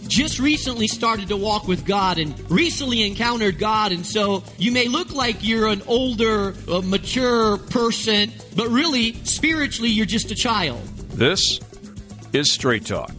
just recently started to walk with God and recently encountered God, and so you may look like you're an older, mature person, but really, spiritually, you're just a child. This is Straight Talk.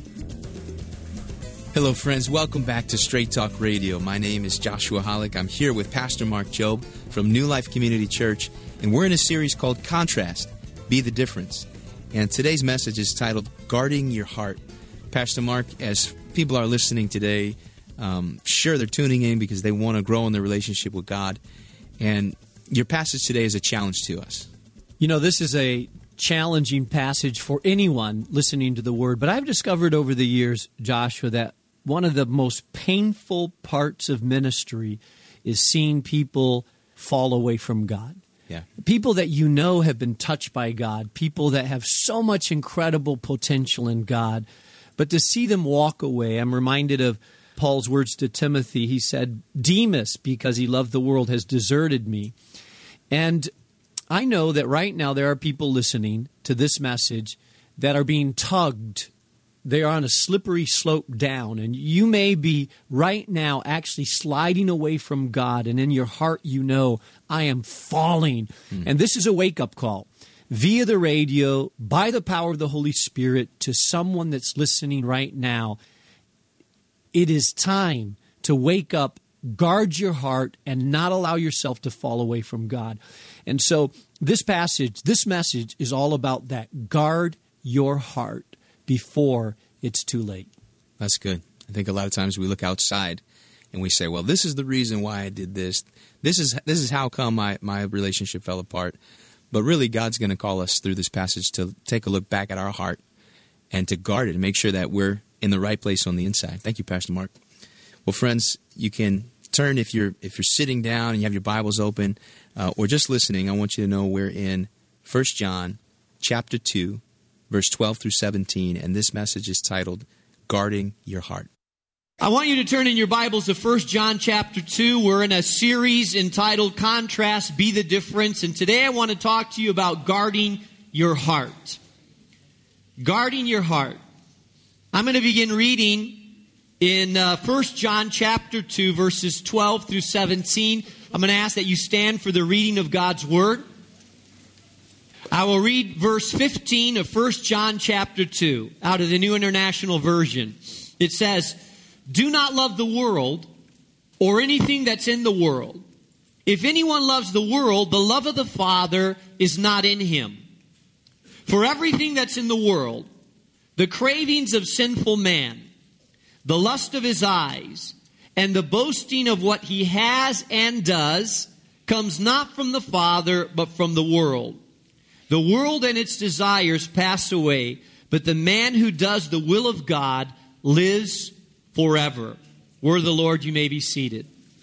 Hello, friends. Welcome back to Straight Talk Radio. My name is Joshua Hollick. I'm here with Pastor Mark Jobe from New Life Community Church, and we're in a series called Contrast, Be the Difference. And today's message is titled, Guarding Your Heart. Pastor Mark, as people are listening today, sure, they're tuning in because they want to grow in their relationship with God. And your passage today is a challenge to us. You know, this is a challenging passage for anyone listening to the Word. But I've discovered over the years, Joshua, that one of the most painful parts of ministry is seeing people fall away from God. Yeah. People that you know have been touched by God, people that have so much incredible potential in God, but to see them walk away, I'm reminded of Paul's words to Timothy. He said, Demas, because he loved the world, has deserted me. And I know that right now there are people listening to this message that are being tugged. They are on a slippery slope down, and you may be right now actually sliding away from God, and in your heart you know, I am falling. And this is a wake-up call via the radio, by the power of the Holy Spirit, to someone that's listening right now. It is time to wake up, guard your heart, and not allow yourself to fall away from God. And so this message is all about that. Guard your heart before it's too late. That's good. I think a lot of times we look outside and we say, well, this is the reason why I did this. This is how come my relationship fell apart. But really, God's going to call us through this passage to take a look back at our heart and to guard it and make sure that we're in the right place on the inside. Thank you, Pastor Mark. Well, friends, you can turn if you're sitting down and you have your Bibles open or just listening. I want you to know we're in 1 John chapter 2, verse 12 through 17, and this message is titled, Guarding Your Heart. I want you to turn in your Bibles to 1 John chapter 2. We're in a series entitled Contrast, Be the Difference. And today I want to talk to you about guarding your heart. Guarding your heart. I'm going to begin reading in 1 John chapter 2, verses 12 through 17. I'm going to ask that you stand for the reading of God's Word. I will read verse 15 of 1 John chapter 2 out of the New International Version. It says, Do not love the world or anything that's in the world. If anyone loves the world, the love of the Father is not in him. For everything that's in the world, the cravings of sinful man, the lust of his eyes, and the boasting of what he has and does, comes not from the Father, but from the world. The world and its desires pass away, but the man who does the will of God lives forever. Word of the Lord, you may be seated.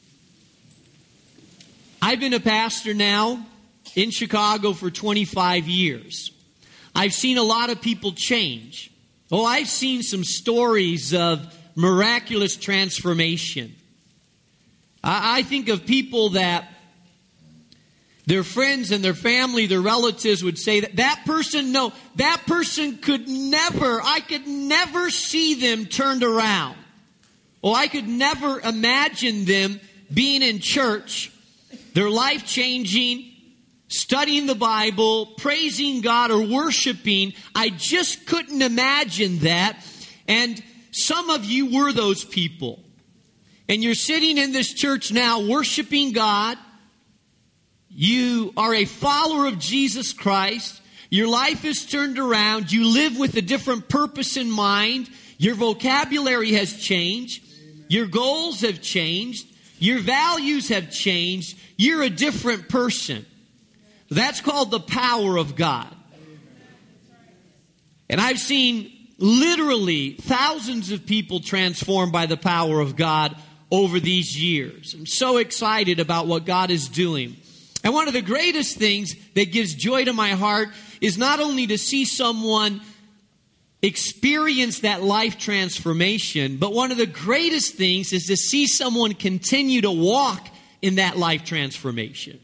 I've been a pastor now in Chicago for 25 years. I've seen a lot of people change. Oh, I've seen some stories of miraculous transformation. I think of people that their friends and their family, their relatives would say that person could never, I could never see them turned around. Oh, I could never imagine them being in church, their life changing, studying the Bible, praising God or worshiping. I just couldn't imagine that. And some of you were those people. And you're sitting in this church now worshiping God. You are a follower of Jesus Christ. Your life is turned around. You live with a different purpose in mind. Your vocabulary has changed. Your goals have changed. Your values have changed. You're a different person. That's called the power of God. And I've seen literally thousands of people transformed by the power of God over these years. I'm so excited about what God is doing. And one of the greatest things that gives joy to my heart is not only to see someone experience that life transformation, but one of the greatest things is to see someone continue to walk in that life transformation.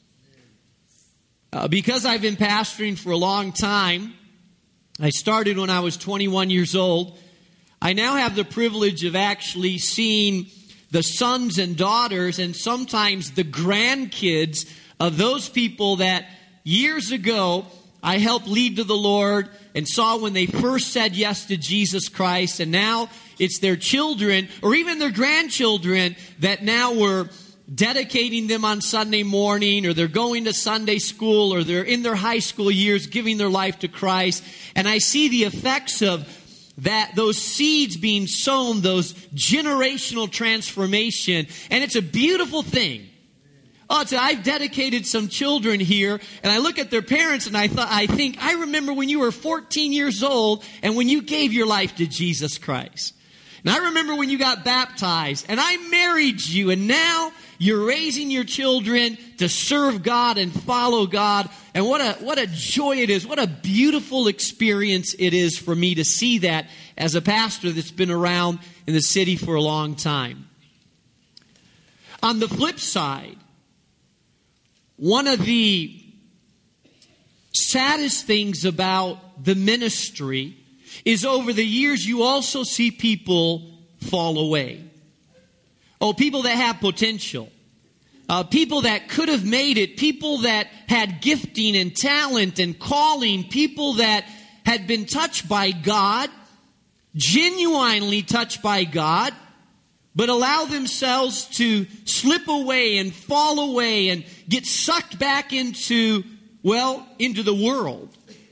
Because I've been pastoring for a long time, I started when I was 21 years old. I now have the privilege of actually seeing the sons and daughters and sometimes the grandkids of those people that years ago I helped lead to the Lord and saw when they first said yes to Jesus Christ, and now it's their children or even their grandchildren that now we're dedicating them on Sunday morning, or they're going to Sunday school, or they're in their high school years giving their life to Christ. And I see the effects of that, those seeds being sown, those generational transformation, and it's a beautiful thing. I've dedicated some children here, and I look at their parents and I think, I remember when you were 14 years old and when you gave your life to Jesus Christ. And I remember when you got baptized, and I married you, and now you're raising your children to serve God and follow God. And what a joy it is. What a beautiful experience it is for me to see that as a pastor that's been around in the city for a long time. On the flip side, one of the saddest things about the ministry is over the years you also see people fall away. Oh, people that have potential. People that could have made it. People that had gifting and talent and calling. People that had been touched by God, genuinely touched by God, but allow themselves to slip away and fall away and get sucked back into the world.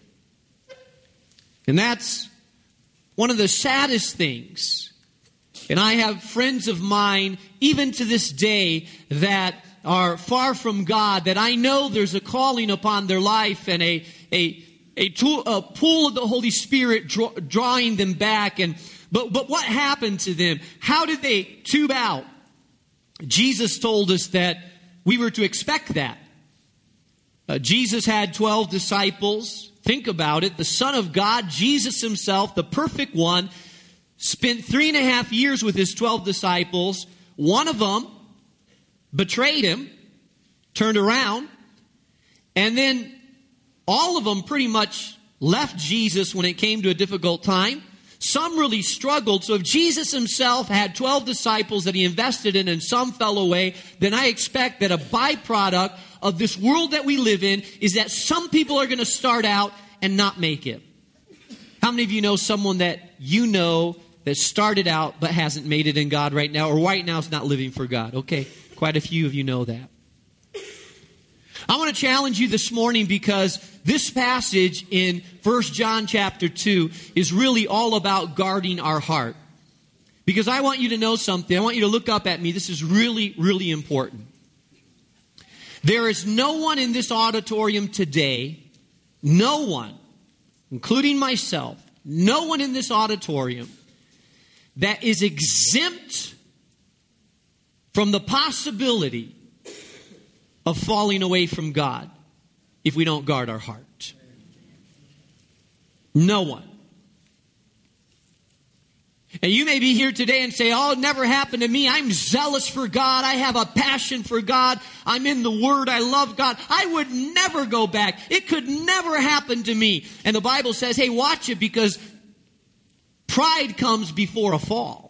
And that's one of the saddest things. And I have friends of mine, even to this day, that are far from God, that I know there's a calling upon their life and a pull of the Holy Spirit drawing them back. But what happened to them? How did they tube out? Jesus told us that we were to expect that. Jesus had 12 disciples. Think about it. The Son of God, Jesus himself, the perfect one, spent 3.5 years with his 12 disciples. One of them betrayed him, turned around, and then all of them pretty much left Jesus when it came to a difficult time. Some really struggled. So if Jesus himself had 12 disciples that he invested in and some fell away, then I expect that a byproduct of this world that we live in is that some people are going to start out and not make it. How many of you know someone that you know that started out but hasn't made it in God right now, or right now is not living for God? Okay, quite a few of you know that. I want to challenge you this morning because this passage in 1 John chapter 2 is really all about guarding our heart. Because I want you to know something. I want you to look up at me. This is really, really important. There is no one in this auditorium today, no one, including myself, no one in this auditorium that is exempt from the possibility of falling away from God if we don't guard our heart. No one. And you may be here today and say, oh, it never happened to me. I'm zealous for God. I have a passion for God. I'm in the Word. I love God. I would never go back. It could never happen to me. And the Bible says, hey, watch it, because pride comes before a fall.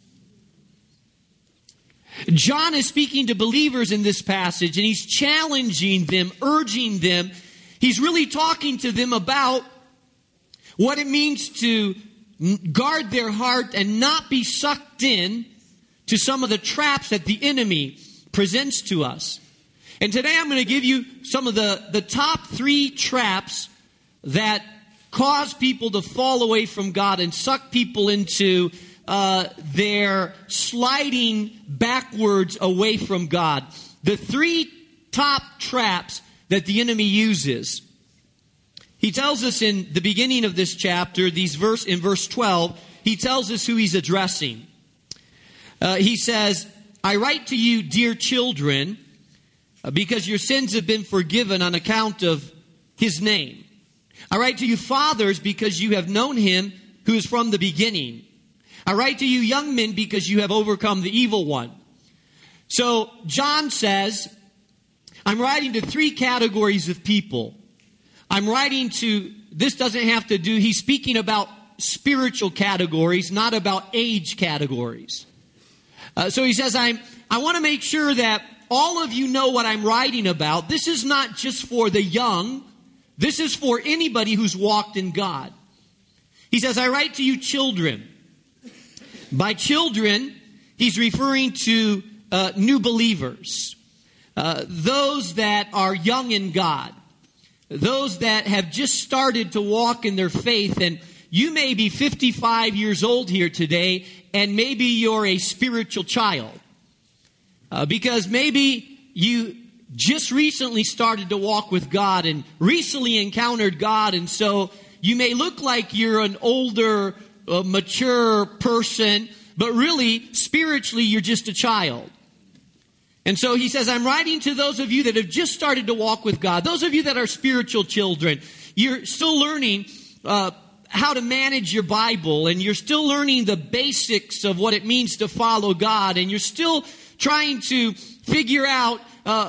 John is speaking to believers in this passage, and he's challenging them, urging them. He's really talking to them about what it means to guard their heart and not be sucked in to some of the traps that the enemy presents to us. And today I'm going to give you some of the top 3 traps that cause people to fall away from God and suck people into their sliding backwards away from God. The 3 top traps that the enemy uses. He tells us in the beginning of this chapter, in verse 12, he tells us who he's addressing. He says, I write to you, dear children, because your sins have been forgiven on account of his name. I write to you, fathers, because you have known him who is from the beginning. I write to you, young men, because you have overcome the evil one. So John says, I'm writing to 3 categories of people. I'm writing to, this doesn't have to do, he's speaking about spiritual categories, not about age categories. So he says, I want to make sure that all of you know what I'm writing about. This is not just for the young. This is for anybody who's walked in God. He says, I write to you children. By children, he's referring to new believers. Those that are young in God. Those that have just started to walk in their faith. And you may be 55 years old here today, and maybe you're a spiritual child. Because maybe you just recently started to walk with God and recently encountered God, and so you may look like you're an older, mature person, but really, spiritually, you're just a child. And so he says, I'm writing to those of you that have just started to walk with God, those of you that are spiritual children. You're still learning how to manage your Bible, and you're still learning the basics of what it means to follow God, and you're still trying to figure out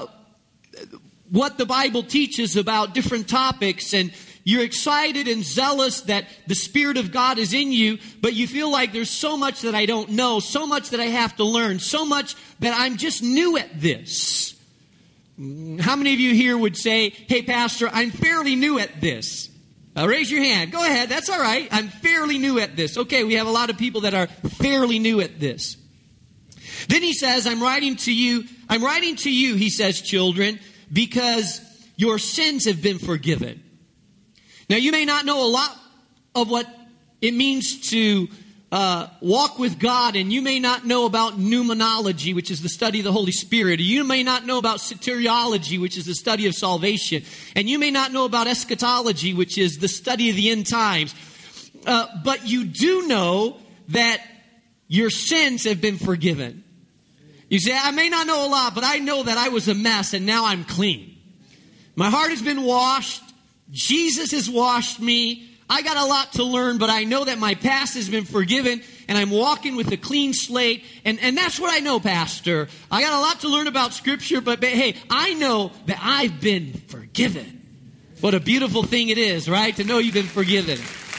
what the Bible teaches about different topics, and you're excited and zealous that the Spirit of God is in you, but you feel like there's so much that I don't know, so much that I have to learn, so much that I'm just new at this. How many of you here would say, hey, Pastor, I'm fairly new at this? Raise your hand. Go ahead. That's all right. I'm fairly new at this. Okay, we have a lot of people that are fairly new at this. Then he says, I'm writing to you, he says, children, because your sins have been forgiven. Now, you may not know a lot of what it means to walk with God, and you may not know about pneumonology, which is the study of the Holy Spirit. Or you may not know about soteriology, which is the study of salvation. And you may not know about eschatology, which is the study of the end times. But you do know that your sins have been forgiven. You say, I may not know a lot, but I know that I was a mess and now I'm clean. My heart has been washed. Jesus has washed me. I got a lot to learn, but I know that my past has been forgiven and I'm walking with a clean slate. And that's what I know, Pastor. I got a lot to learn about Scripture, but hey, I know that I've been forgiven. What a beautiful thing it is, right? To know you've been forgiven.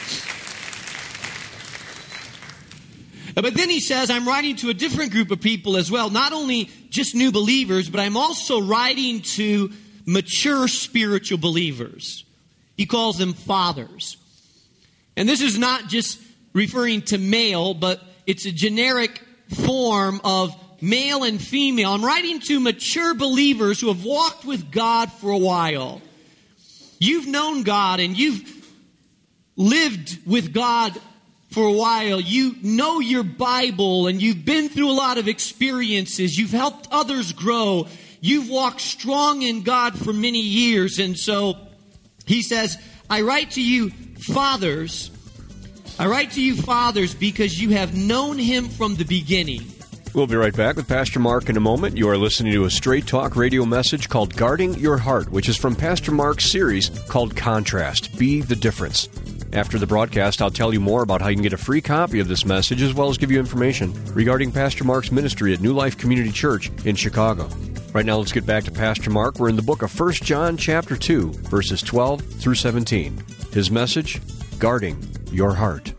But then he says, I'm writing to a different group of people as well. Not only just new believers, but I'm also writing to mature spiritual believers. He calls them fathers. And this is not just referring to male, but it's a generic form of male and female. I'm writing to mature believers who have walked with God for a while. You've known God and you've lived with God for a while. You know your Bible and you've been through a lot of experiences. You've helped others grow. You've walked strong in God for many years. And so he says, I write to you fathers. I write to you fathers because you have known him from the beginning. We'll be right back with Pastor Mark in a moment. You are listening to a Straight Talk radio message called Guarding Your Heart, which is from Pastor Mark's series called Contrast, Be the Difference. After the broadcast, I'll tell you more about how you can get a free copy of this message as well as give you information regarding Pastor Mark's ministry at New Life Community Church in Chicago. Right now, let's get back to Pastor Mark. We're in the book of 1 John chapter 2, verses 12 through 17. His message, Guarding Your Heart.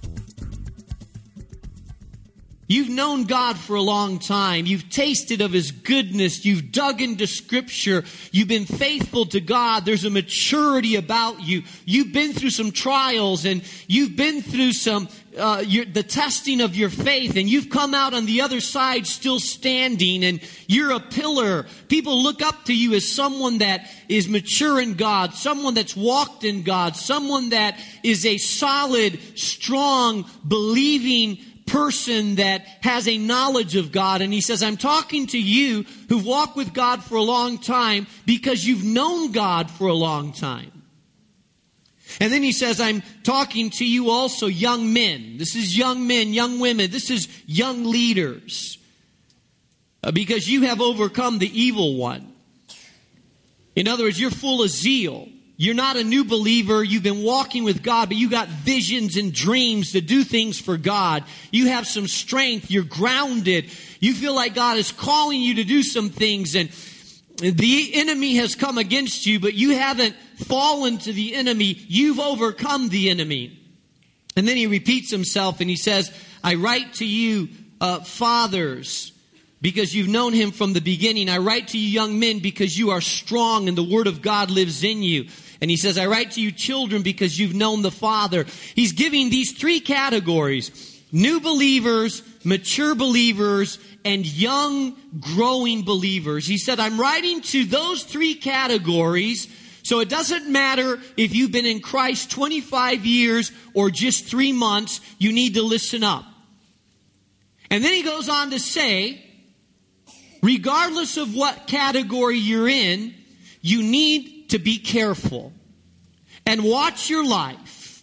You've known God for a long time. You've tasted of His goodness. You've dug into Scripture. You've been faithful to God. There's a maturity about you. You've been through some trials and you've been through some the testing of your faith, and you've come out on the other side still standing, and you're a pillar. People look up to you as someone that is mature in God, someone that's walked in God, someone that is a solid, strong, believing person that has a knowledge of God. And he says, I'm talking to you who've walked with God for a long time because you've known God for a long time. And then he says, I'm talking to you also young men. This is young men, young women. This is young leaders. Because you have overcome the evil one. In other words, you're full of zeal. You're not a new believer. You've been walking with God, but you got visions and dreams to do things for God. You have some strength. You're grounded. You feel like God is calling you to do some things, and the enemy has come against you, but you haven't fallen to the enemy. You've overcome the enemy. And then he repeats himself and he says, I write to you, fathers, because you've known him from the beginning. I write to you, young men, because you are strong and the word of God lives in you. And he says, I write to you, children, because you've known the Father. He's giving these three categories: new believers, mature believers, and young, growing believers. He said, I'm writing to those three categories, so it doesn't matter if you've been in Christ 25 years or just 3 months, you need to listen up. And then he goes on to say, regardless of what category you're in, you need to be careful and watch your life.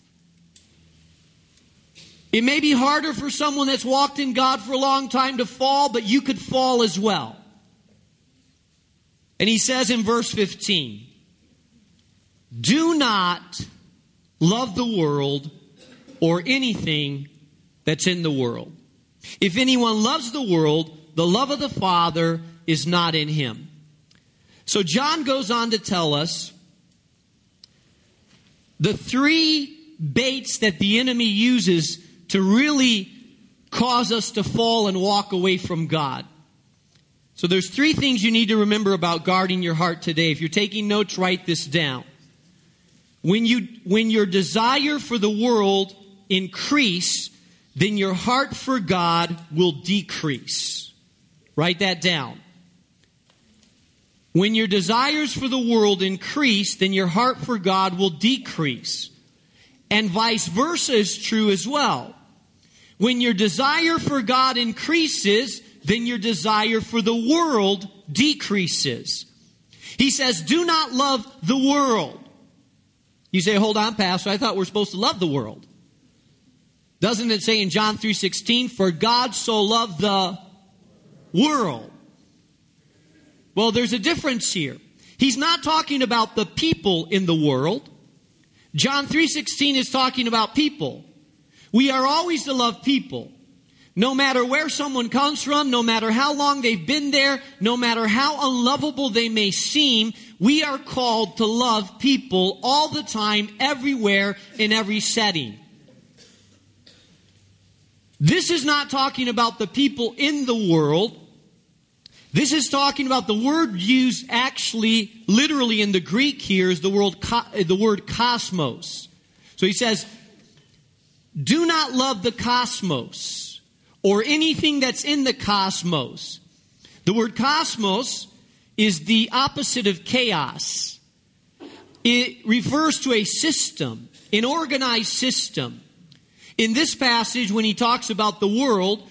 It may be harder for someone that's walked in God for a long time to fall, but you could fall as well. And he says in verse 15, do not love the world or anything that's in the world. If anyone loves the world, the love of the Father is not in him. So John goes on to tell us the three baits that the enemy uses to really cause us to fall and walk away from God. So there's three things you need to remember about guarding your heart today. If you're taking notes, write this down. When your desire for the world increase, then your heart for God will decrease. Write that down. When your desires for the world increase, then your heart for God will decrease. And vice versa is true as well. When your desire for God increases, then your desire for the world decreases. He says, do not love the world. You say, hold on, Pastor, I thought we're supposed to love the world. Doesn't it say in John 3:16, for God so loved the world? Well, there's a difference here. He's not talking about the people in the world. John 3:16 is talking about people. We are always to love people. No matter where someone comes from, no matter how long they've been there, no matter how unlovable they may seem, we are called to love people all the time, everywhere, in every setting. This is not talking about the people in the world. This is talking about the word used actually, literally in the Greek here is the word cosmos. So he says, do not love the cosmos or anything that's in the cosmos. The word cosmos is the opposite of chaos. It refers to a system, an organized system. In this passage, when he talks about the world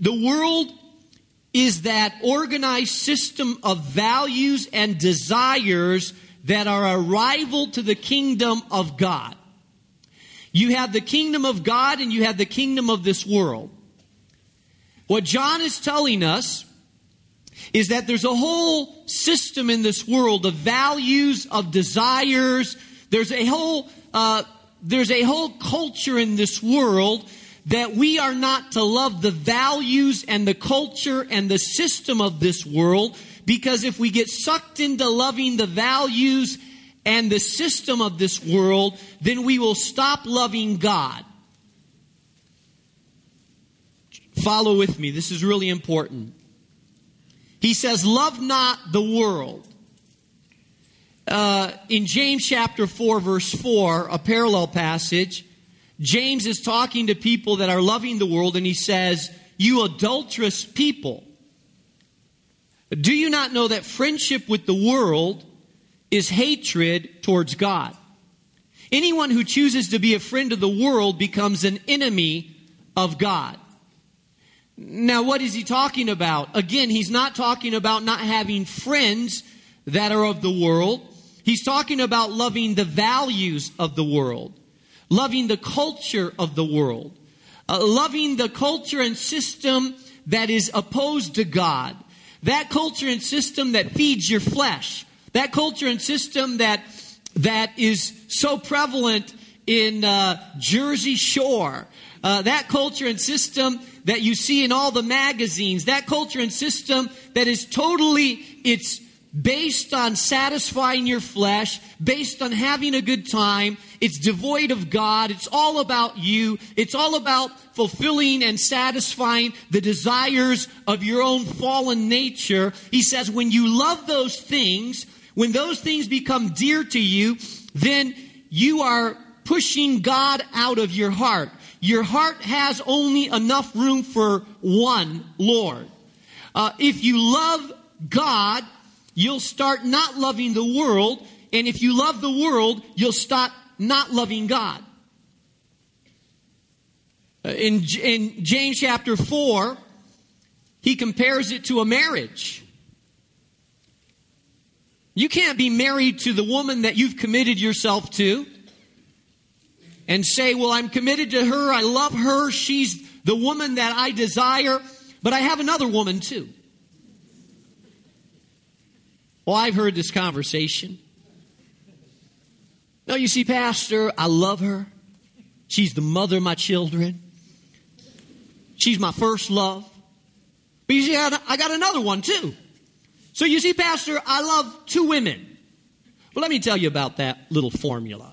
is that organized system of values and desires that are a rival to the kingdom of God. You have the kingdom of God and you have the kingdom of this world. What John is telling us is that there's a whole system in this world of values, of desires. There's a whole culture in this world that we are not to love the values and the culture and the system of this world, because if we get sucked into loving the values and the system of this world, then we will stop loving God. Follow with me. This is really important. He says, love not the world. In James chapter 4, verse 4, a parallel passage, James is talking to people that are loving the world, and he says, you adulterous people, do you not know that friendship with the world is hatred towards God? Anyone who chooses to be a friend of the world becomes an enemy of God. Now, what is he talking about? Again, he's not talking about not having friends that are of the world. He's talking about loving the values of the world, loving the culture of the world, loving the culture and system that is opposed to God, that culture and system that feeds your flesh, that culture and system that is so prevalent in Jersey Shore, that culture and system that you see in all the magazines, that culture and system that is totally, it's based on satisfying your flesh, based on having a good time. It's devoid of God. It's all about you. It's all about fulfilling and satisfying the desires of your own fallen nature. He says, when you love those things, when those things become dear to you, then you are pushing God out of your heart. Your heart has only enough room for one Lord. If you love God, you'll start not loving the world. And if you love the world, you'll start not loving God. In James chapter 4, he compares it to a marriage. You can't be married to the woman that you've committed yourself to and say, well, I'm committed to her, I love her, she's the woman that I desire, but I have another woman too. Well, I've heard this conversation. No, you see, Pastor, I love her. She's the mother of my children. She's my first love. But you see, I got another one too. So you see, Pastor, I love two women. Well, let me tell you about that little formula.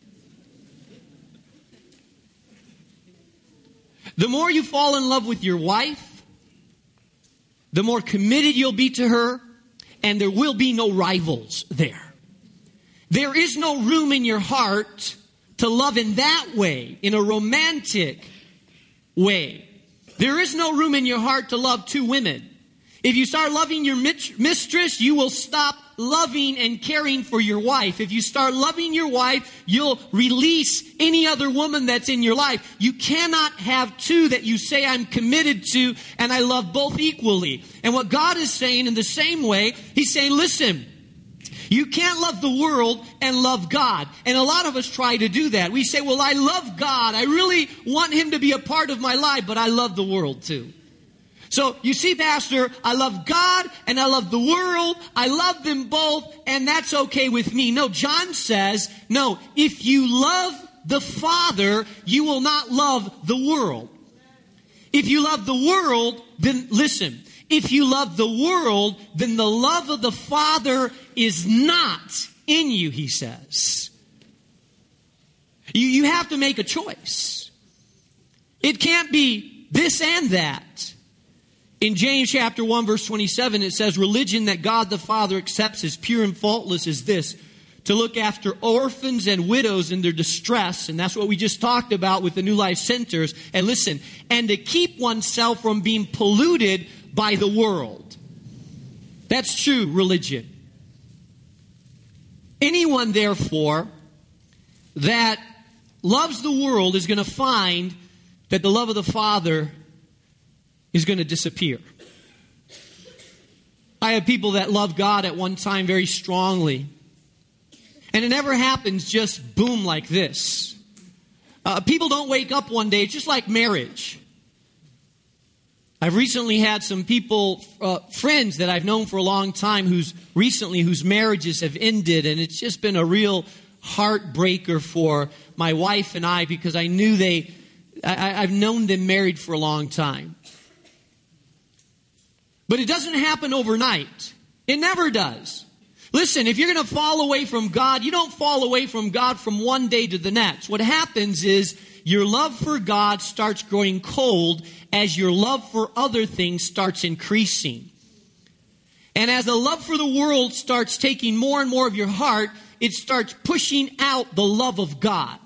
The more you fall in love with your wife, the more committed you'll be to her, and there will be no rivals there. There is no room in your heart to love in that way, in a romantic way. There is no room in your heart to love two women. If you start loving your mistress, you will stop loving and caring for your wife. If you start loving your wife, you'll release any other woman that's in your life. You cannot have two that you say I'm committed to and I love both equally. And what God is saying in the same way, He's saying, listen, you can't love the world and love God. And a lot of us try to do that. We say, well, I love God. I really want Him to be a part of my life, but I love the world too. So, you see, Pastor, I love God and I love the world. I love them both, and that's okay with me. No, John says, no, if you love the Father, you will not love the world. If you love the world, then listen. If you love the world, then the love of the Father is not in you, he says. You have to make a choice. It can't be this and that. In James chapter 1, verse 27, it says, religion that God the Father accepts as pure and faultless is this, to look after orphans and widows in their distress, and that's what we just talked about with the New Life Centers, and listen, and to keep oneself from being polluted by the world. That's true religion. Anyone, therefore, that loves the world is going to find that the love of the Father is going to disappear. I have people that love God at one time very strongly. And it never happens just boom like this. People don't wake up one day. It's just like marriage. I've recently had some people, friends that I've known for a long time whose marriages have ended. And it's just been a real heartbreaker for my wife and I, because I knew I've known them married for a long time. But it doesn't happen overnight. It never does. Listen, if you're going to fall away from God, you don't fall away from God from one day to the next. What happens is your love for God starts growing cold as your love for other things starts increasing. And as the love for the world starts taking more and more of your heart, it starts pushing out the love of God.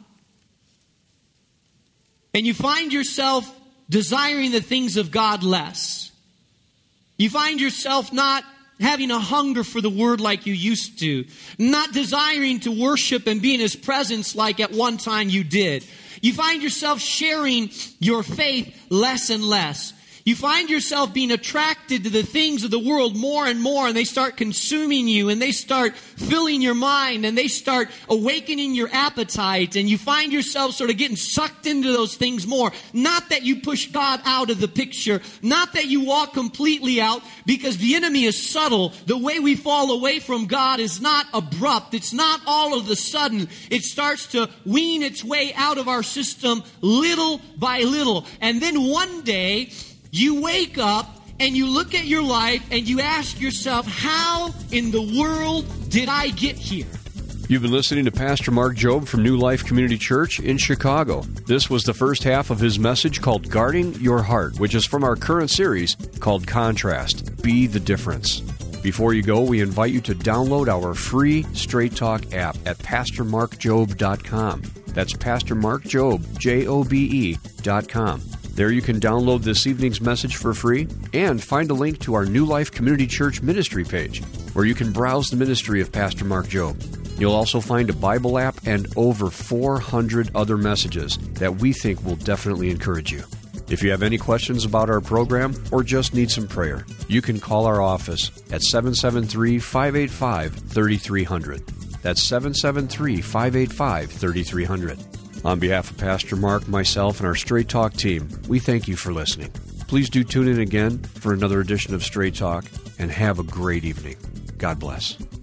And you find yourself desiring the things of God less. You find yourself not having a hunger for the Word like you used to. Not desiring to worship and be in His presence like at one time you did. You find yourself sharing your faith less and less. You find yourself being attracted to the things of the world more and more, and they start consuming you, and they start filling your mind, and they start awakening your appetite, and you find yourself sort of getting sucked into those things more. Not that you push God out of the picture, not that you walk completely out, because the enemy is subtle. The way we fall away from God is not abrupt. It's not all of a sudden. It starts to wean its way out of our system little by little. And then one day, you wake up and you look at your life and you ask yourself, how in the world did I get here? You've been listening to Pastor Mark Jobe from New Life Community Church in Chicago. This was the first half of his message called Guarding Your Heart, which is from our current series called Contrast, Be the Difference. Before you go, we invite you to download our free Straight Talk app at PastorMarkJobe.com. That's PastorMarkJobe, Jobe.com. There you can download this evening's message for free and find a link to our New Life Community Church ministry page, where you can browse the ministry of Pastor Mark Jobe. You'll also find a Bible app and over 400 other messages that we think will definitely encourage you. If you have any questions about our program or just need some prayer, you can call our office at 773-585-3300. That's 773-585-3300. On behalf of Pastor Mark, myself, and our Straight Talk team, we thank you for listening. Please do tune in again for another edition of Straight Talk, and have a great evening. God bless.